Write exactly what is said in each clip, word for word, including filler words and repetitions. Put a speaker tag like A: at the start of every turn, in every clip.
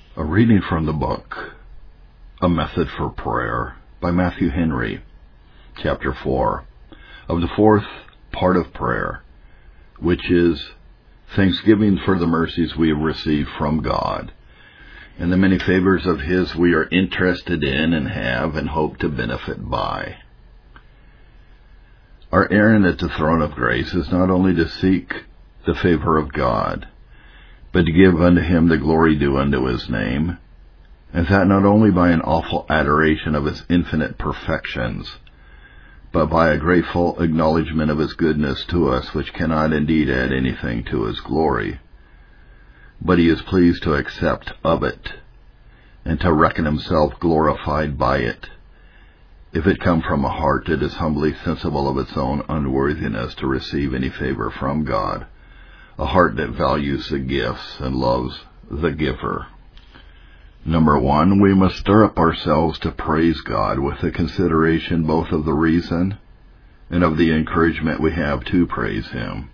A: A reading from the book, A Method for Prayer, by Matthew Henry, Chapter four, of the fourth part of prayer, which is thanksgiving for the mercies we have received from God, and the many favors of His we are interested in and have and hope to benefit by. Our errand at the throne of grace is not only to seek the favor of God, but to give unto Him the glory due unto His name, and that not only by an awful adoration of His infinite perfections, but by a grateful acknowledgement of His goodness to us, which cannot indeed add anything to His glory, but He is pleased to accept of it, and to reckon Himself glorified by it, if it come from a heart that is humbly sensible of its own unworthiness to receive any favor from God, a heart that values the gifts and loves the giver. Number one, we must stir up ourselves to praise God with the consideration both of the reason and of the encouragement we have to praise Him.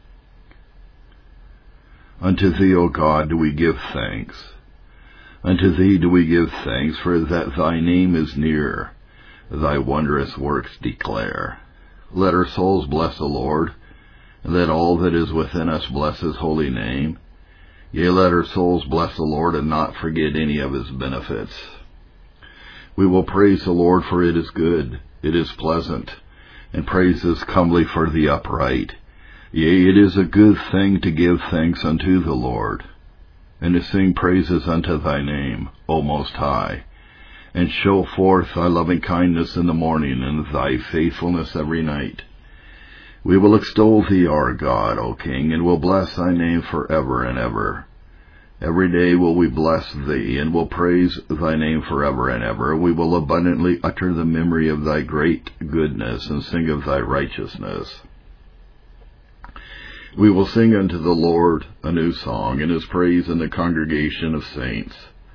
A: Unto Thee, O God, do we give thanks. Unto Thee do we give thanks, for that Thy name is near, Thy wondrous works declare. Let our souls bless the Lord, and let all that is within us bless His holy name. Yea, let our souls bless the Lord, and not forget any of His benefits. We will praise the Lord, for it is good, it is pleasant, and praise is comely for the upright. Yea, it is a good thing to give thanks unto the Lord, and to sing praises unto Thy name, O Most High, and show forth Thy loving kindness in the morning, and Thy faithfulness every night. We will extol Thee, our God, O King, and will bless Thy name forever and ever. Every day will we bless Thee, and will praise Thy name forever and ever. We will abundantly utter the memory of Thy great goodness, and sing of Thy righteousness. We will sing unto the Lord a new song, and His praise in the congregation of saints.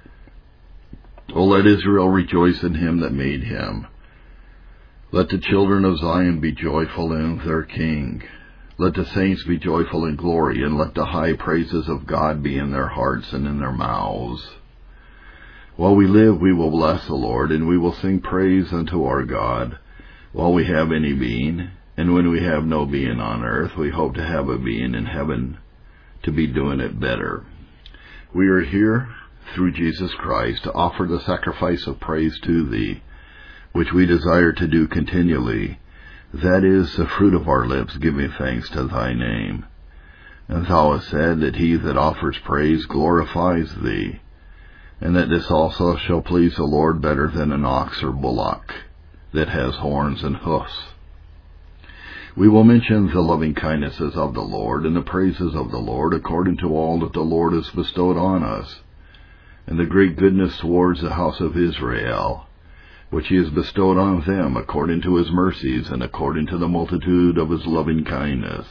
A: O let Israel rejoice in Him that made him. Let the children of Zion be joyful in their King. Let the saints be joyful in glory, and let the high praises of God be in their hearts and in their mouths. While we live, we will bless the Lord, and we will sing praise unto our God, while we have any being, and when we have no being on earth, we hope to have a being in heaven, to be doing it better. We are here, through Jesus Christ, to offer the sacrifice of praise to Thee, which we desire to do continually, that is, the fruit of our lips, giving thanks to Thy name. And Thou hast said that he that offers praise glorifies Thee, and that this also shall please the Lord better than an ox or bullock, that has horns and hoofs. We will mention the loving kindnesses of the Lord, and the praises of the Lord, according to all that the Lord has bestowed on us, and the great goodness towards the house of Israel, which He has bestowed on them according to His mercies, and according to the multitude of His loving kindness.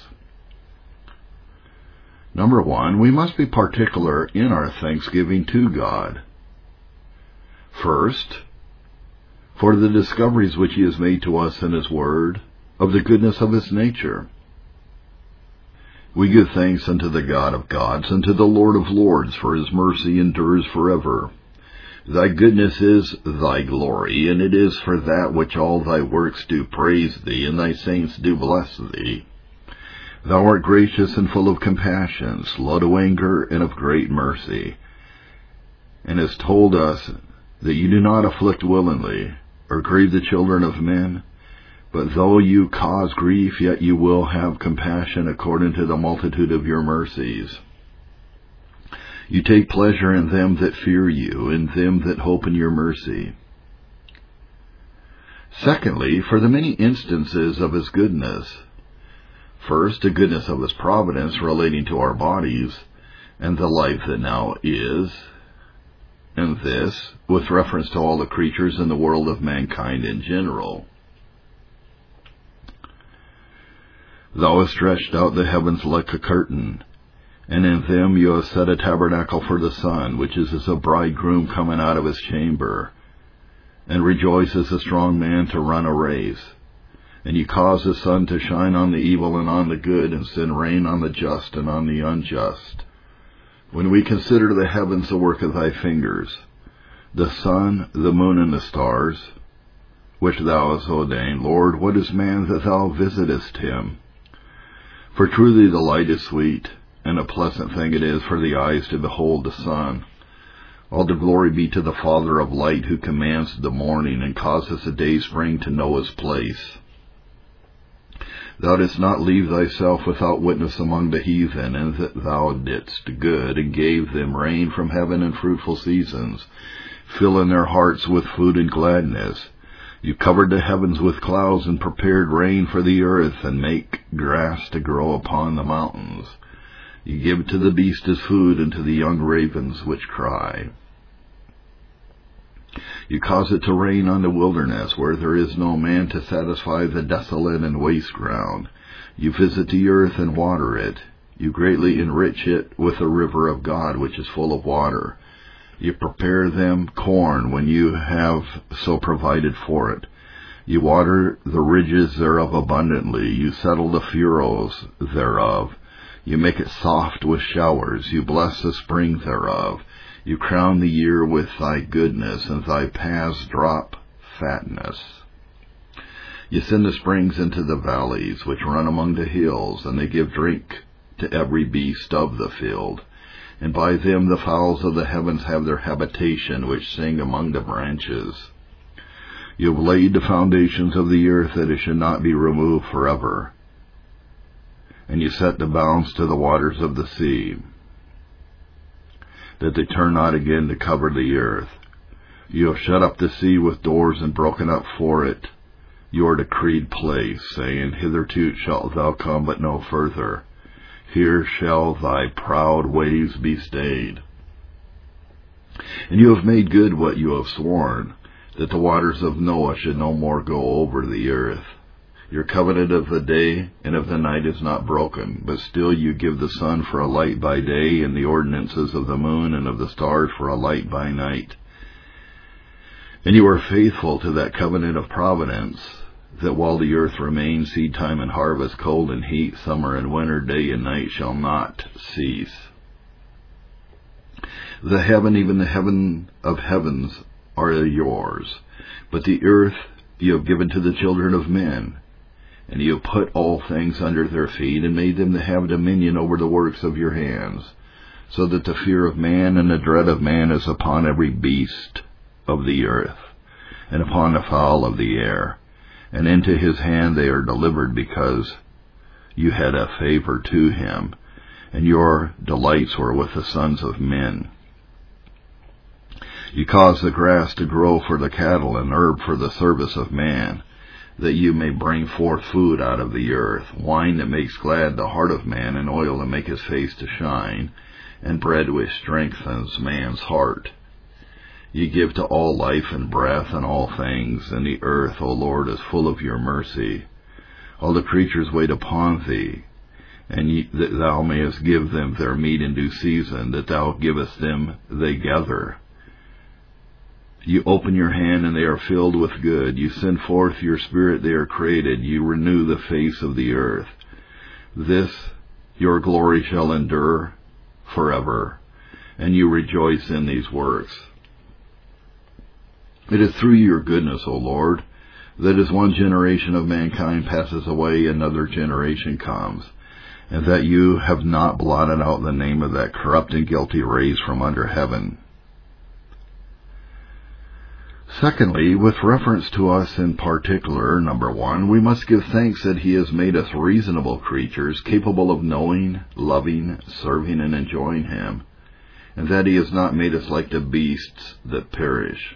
A: Number one, we must be particular in our thanksgiving to God. First, for the discoveries which He has made to us in His Word, of the goodness of His nature. We give thanks unto the God of gods, and to the Lord of lords, for His mercy endures forever. Thy goodness is Thy glory, and it is for that which all Thy works do praise Thee, and Thy saints do bless Thee. Thou art gracious and full of compassion, slow to anger, and of great mercy, and hast told us that You do not afflict willingly, or grieve the children of men, but though You cause grief, yet You will have compassion according to the multitude of Your mercies. You take pleasure in them that fear You, in them that hope in Your mercy. Secondly, for the many instances of His goodness. First, the goodness of His providence relating to our bodies, and the life that now is, and this, with reference to all the creatures in the world of mankind in general. Thou hast stretched out the heavens like a curtain, and in them You have set a tabernacle for the sun, which is as a bridegroom coming out of his chamber, and rejoices a strong man to run a race. And You cause the sun to shine on the evil and on the good, and send rain on the just and on the unjust. When we consider the heavens, the work of thy fingers, the sun, the moon, and the stars, which thou hast ordained, Lord, what is man that thou visitest him? For truly the light is sweet, and a pleasant thing it is for the eyes to behold the sun. All the glory be to the Father of light, who commands the morning, and causeth the day spring to know his place. Thou didst not leave thyself without witness among the heathen, and that thou didst good, and gave them rain from heaven and fruitful seasons, filling their hearts with food and gladness. You covered the heavens with clouds, and prepared rain for the earth, and make grass to grow upon the mountains. You give to the beast his food, and to the young ravens which cry. You cause it to rain on the wilderness, where there is no man, to satisfy the desolate and waste ground. You visit the earth and water it. You greatly enrich it with the river of God, which is full of water. You prepare them corn when you have so provided for it. You water the ridges thereof abundantly. You settle the furrows thereof. You make it soft with showers. You bless the spring thereof. You crown the year with thy goodness, and thy paths drop fatness. You send the springs into the valleys, which run among the hills, and they give drink to every beast of the field. And by them the fowls of the heavens have their habitation, which sing among the branches. You have laid the foundations of the earth, that it should not be removed forever. And you set the bounds to the waters of the sea, that they turn not again to cover the earth. You have shut up the sea with doors, and broken up for it your decreed place, saying, Hitherto shalt thou come, but no further. Here shall thy proud waves be stayed. And you have made good what you have sworn, that the waters of Noah should no more go over the earth. Your covenant of the day and of the night is not broken, but still you give the sun for a light by day, and the ordinances of the moon and of the stars for a light by night. And you are faithful to that covenant of providence, that while the earth remains, seed time and harvest, cold and heat, summer and winter, day and night shall not cease. The heaven, even the heaven of heavens, are yours, but the earth you have given to the children of men. And you have put all things under their feet, and made them to have dominion over the works of your hands, so that the fear of man and the dread of man is upon every beast of the earth, and upon the fowl of the air. And into his hand they are delivered, because you had a favor to him, and your delights were with the sons of men. You cause the grass to grow for the cattle, and herb for the service of man, that you may bring forth food out of the earth, wine that makes glad the heart of man, and oil that makes his face to shine, and bread which strengthens man's heart. You give to all life and breath and all things, and the earth, O Lord, is full of your mercy. All the creatures wait upon thee, and ye, that thou mayest give them their meat in due season, that thou givest them they gather. You open your hand, and they are filled with good. You send forth your spirit, they are created. You renew the face of the earth. This your glory shall endure forever, and you rejoice in these works. It is through your goodness, O Lord, that as one generation of mankind passes away, another generation comes, and that you have not blotted out the name of that corrupt and guilty race from under heaven. Secondly, with reference to us in particular, number one, we must give thanks that he has made us reasonable creatures, capable of knowing, loving, serving, and enjoying him, and that he has not made us like the beasts that perish.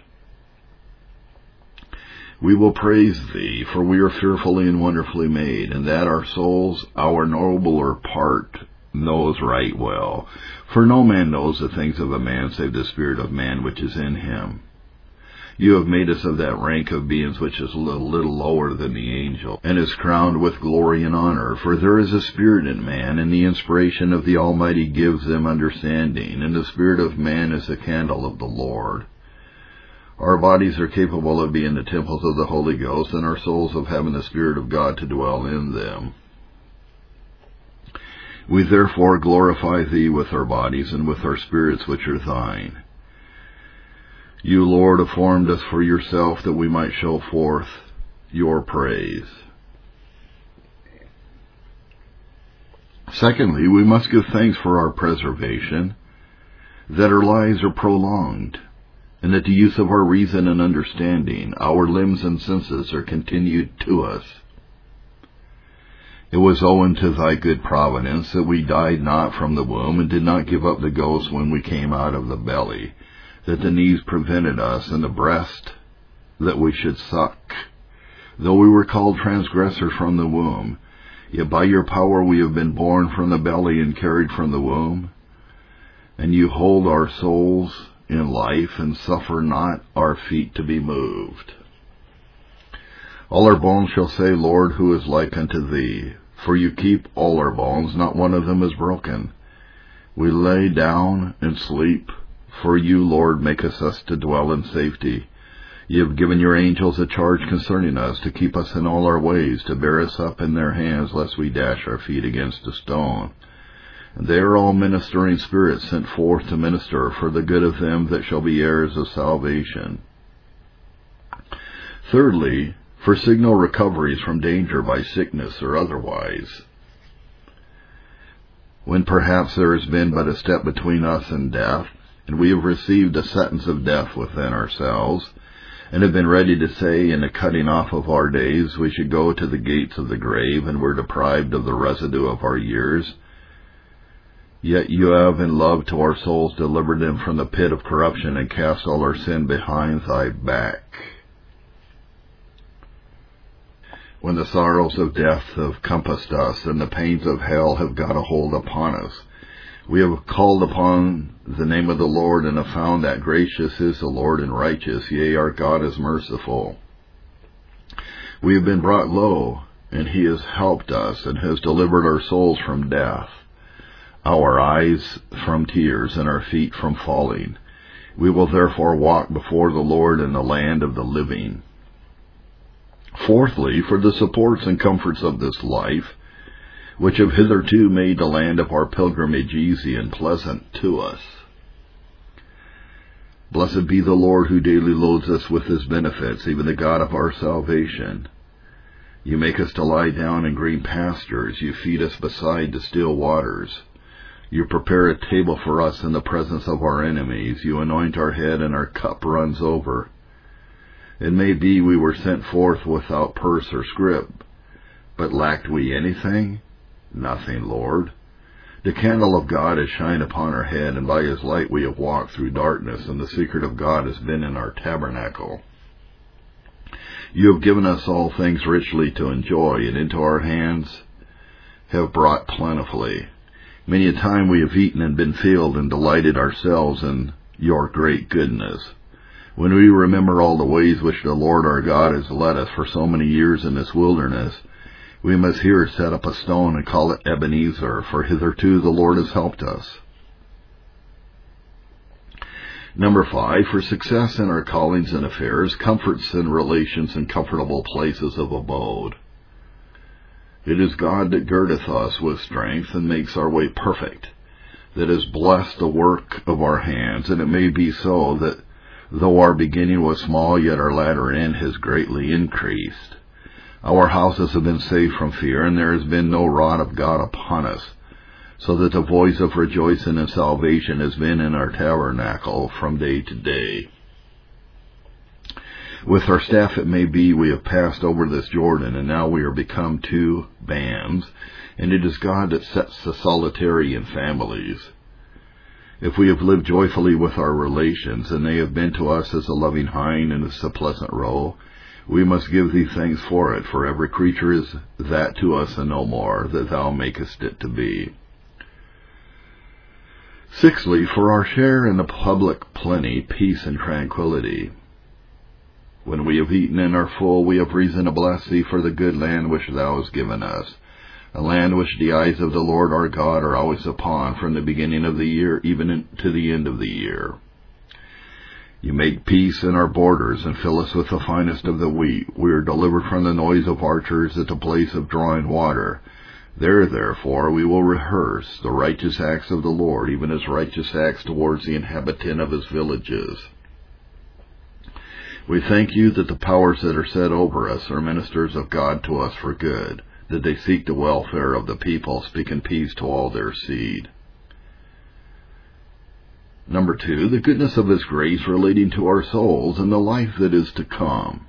A: We will praise thee, for we are fearfully and wonderfully made, and that our souls, our nobler part, knows right well. For no man knows the things of a man save the spirit of man which is in him. You have made us of that rank of beings which is a little, little lower than the angel, and is crowned with glory and honor. For there is a spirit in man, and the inspiration of the Almighty gives them understanding, and the spirit of man is the candle of the Lord. Our bodies are capable of being the temples of the Holy Ghost, and our souls of having the Spirit of God to dwell in them. We therefore glorify thee with our bodies and with our spirits which are thine. You, Lord, have formed us for yourself, that we might show forth your praise. Secondly, we must give thanks for our preservation, that our lives are prolonged, and that the use of our reason and understanding, our limbs and senses, are continued to us. It was owing to thy good providence that we died not from the womb, and did not give up the ghost when we came out of the belly, that the knees prevented us, and the breast that we should suck. Though we were called transgressors from the womb, yet by your power we have been born from the belly and carried from the womb. And you hold our souls in life, and suffer not our feet to be moved. All our bones shall say, Lord, who is like unto thee? For you keep all our bones, not one of them is broken. We lay down and sleep, for you, Lord, makest us to dwell in safety. You have given your angels a charge concerning us, to keep us in all our ways, to bear us up in their hands, lest we dash our feet against a stone. And they are all ministering spirits, sent forth to minister for the good of them that shall be heirs of salvation. Thirdly, for signal recoveries from danger by sickness or otherwise. When perhaps there has been but a step between us and death, and we have received a sentence of death within ourselves, and have been ready to say in the cutting off of our days we should go to the gates of the grave, and were deprived of the residue of our years, yet you have in love to our souls delivered them from the pit of corruption, and cast all our sin behind thy back. When the sorrows of death have compassed us, and the pains of hell have got a hold upon us, we have called upon the name of the Lord, and have found that gracious is the Lord and righteous, yea, our God is merciful. We have been brought low, and he has helped us, and has delivered our souls from death, our eyes from tears, and our feet from falling. We will therefore walk before the Lord in the land of the living. Fourthly, for the supports and comforts of this life, which have hitherto made the land of our pilgrimage easy and pleasant to us. Blessed be the Lord, who daily loads us with his benefits, even the God of our salvation. You make us to lie down in green pastures. You feed us beside the still waters. You prepare a table for us in the presence of our enemies. You anoint our head, and our cup runs over. It may be we were sent forth without purse or scrip, but lacked we anything? Nothing, Lord. The candle of God has shined upon our head, and by his light we have walked through darkness, and the secret of God has been in our tabernacle. You have given us all things richly to enjoy, and into our hands have brought plentifully. Many a time we have eaten and been filled, and delighted ourselves in your great goodness. When we remember all the ways which the Lord our God has led us for so many years in this wilderness, we must here set up a stone and call it Ebenezer, for hitherto the Lord has helped us. Number five, for success in our callings and affairs, comforts and relations, and comfortable places of abode. It is God that girdeth us with strength, and makes our way perfect, that has blessed the work of our hands, and it may be so that though our beginning was small, yet our latter end has greatly increased. Our houses have been saved from fear, and there has been no rod of God upon us, so that the voice of rejoicing and salvation has been in our tabernacle from day to day. With our staff it may be we have passed over this Jordan, and now we are become two bands, and it is God that sets the solitary in families. If we have lived joyfully with our relations, and they have been to us as a loving hind and as a pleasant roe, we must give thee thanks for it, for every creature is that to us and no more, that thou makest it to be. Sixthly, for our share in the public plenty, peace, and tranquility. When we have eaten and are full, we have reason to bless thee for the good land which thou hast given us, a land which the eyes of the Lord our God are always upon, from the beginning of the year even to the end of the year. You make peace in our borders, and fill us with the finest of the wheat. We are delivered from the noise of archers at the place of drawing water. There, therefore, we will rehearse the righteous acts of the Lord, even his righteous acts towards the inhabitant of his villages. We thank you that the powers that are set over us are ministers of God to us for good, that they seek the welfare of the people, speaking peace to all their seed. Number two, the goodness of his grace relating to our souls and the life that is to come.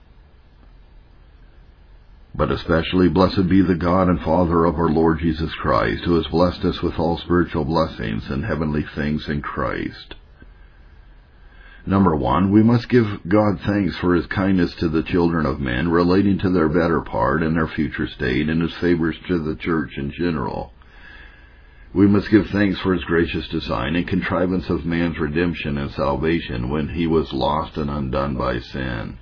A: But especially blessed be the God and Father of our Lord Jesus Christ, who has blessed us with all spiritual blessings and heavenly things in Christ. Number one, we must give God thanks for his kindness to the children of men, relating to their better part and their future state, and his favors to the church in general. We must give thanks for his gracious design and contrivance of man's redemption and salvation when he was lost and undone by sin.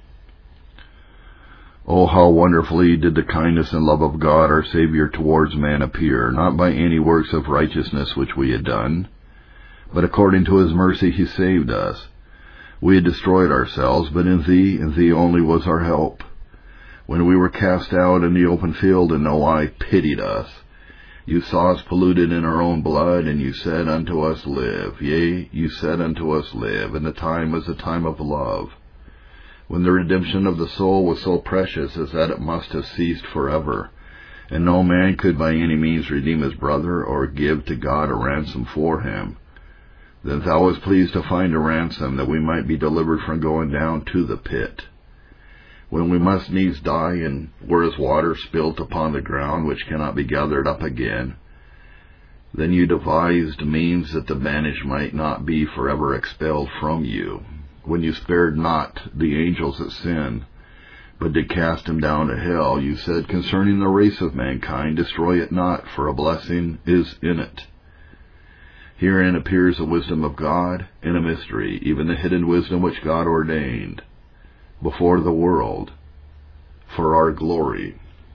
A: Oh, how wonderfully did the kindness and love of God our Savior towards man appear, not by any works of righteousness which we had done, but according to his mercy he saved us. We had destroyed ourselves, but in thee, and thee only was our help. When we were cast out in the open field, and no eye pitied us, you saw us polluted in our own blood, and you said unto us, Live. Yea, you said unto us, Live, and the time was the time of love, when the redemption of the soul was so precious as that it must have ceased forever, and no man could by any means redeem his brother, or give to God a ransom for him. Then thou wast pleased to find a ransom, that we might be delivered from going down to the pit, when we must needs die, and were as water spilt upon the ground, which cannot be gathered up again. Then you devised means that the banished might not be forever expelled from you, when you spared not the angels that sinned, but did cast them down to hell. You said concerning the race of mankind, Destroy it not, for a blessing is in it. Herein appears the wisdom of God in a mystery, even the hidden wisdom which God ordained before the world for our glory.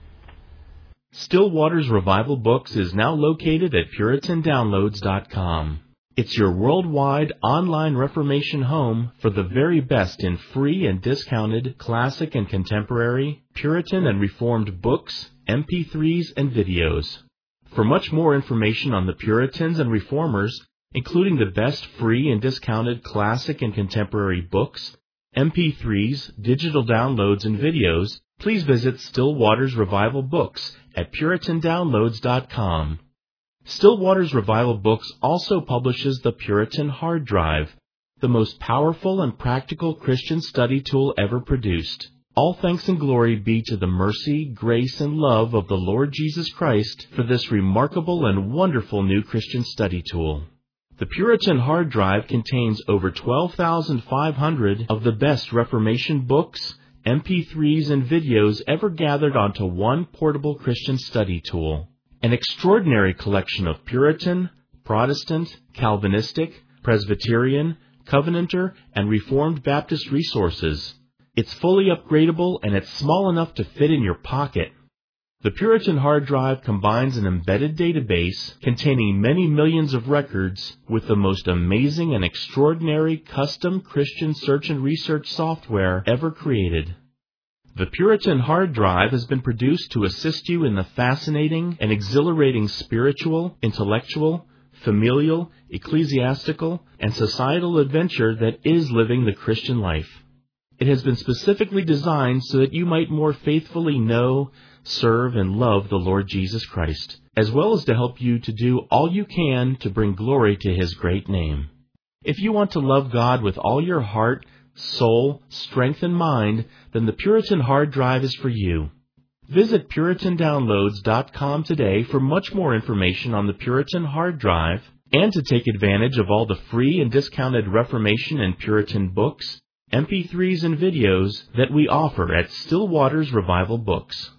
B: Still Waters Revival Books is now located at Puritan Downloads dot com. It's your worldwide online Reformation home for the very best in free and discounted classic and contemporary, Puritan and Reformed books, M P threes, and videos. For much more information on the Puritans and Reformers, including the best free and discounted classic and contemporary books, M P threes, digital downloads, and videos, please visit Still Waters Revival Books at Puritan Downloads dot com. Still Waters Revival Books also publishes the Puritan Hard Drive, the most powerful and practical Christian study tool ever produced. All thanks and glory be to the mercy, grace, and love of the Lord Jesus Christ for this remarkable and wonderful new Christian study tool. The Puritan Hard Drive contains over twelve thousand five hundred of the best Reformation books, M P threes, and videos ever gathered onto one portable Christian study tool. An extraordinary collection of Puritan, Protestant, Calvinistic, Presbyterian, Covenanter, and Reformed Baptist resources. It's fully upgradable, and it's small enough to fit in your pocket. The Puritan Hard Drive combines an embedded database containing many millions of records with the most amazing and extraordinary custom Christian search and research software ever created. The Puritan Hard Drive has been produced to assist you in the fascinating and exhilarating spiritual, intellectual, familial, ecclesiastical, and societal adventure that is living the Christian life. It has been specifically designed so that you might more faithfully know, serve, and love the Lord Jesus Christ, as well as to help you to do all you can to bring glory to His great name. If you want to love God with all your heart, soul, strength, and mind, then the Puritan Hard Drive is for you. Visit Puritan Downloads dot com today for much more information on the Puritan Hard Drive and to take advantage of all the free and discounted Reformation and Puritan books, M P threes, and videos that we offer at Still Waters Revival Books.